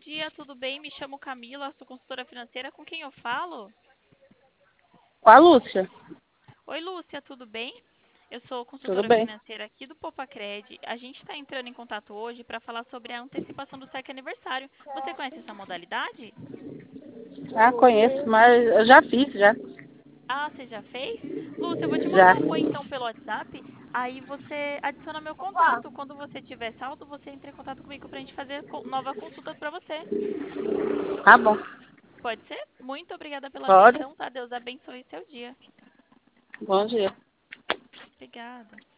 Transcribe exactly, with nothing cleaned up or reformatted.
dia, tudo bem? Me chamo Camila, sou consultora financeira. Com quem eu falo? Com a Lúcia. Oi, Lúcia, tudo bem? Eu sou Tudo consultora bem. financeira aqui do Popacred. A gente está entrando em contato hoje para falar sobre a antecipação do saque aniversário. Você conhece essa modalidade? Ah, conheço, mas eu já fiz, já. Ah, você já fez? Lúcia, eu vou te Já. mandar um oi então pelo WhatsApp. Aí você adiciona meu contato. Quando você tiver saldo, você entra em contato comigo para a gente fazer co- nova consulta para você. Tá bom. Pode ser? Muito obrigada pela Pode. atenção, tá? Deus abençoe seu dia. Bom dia. Obrigada.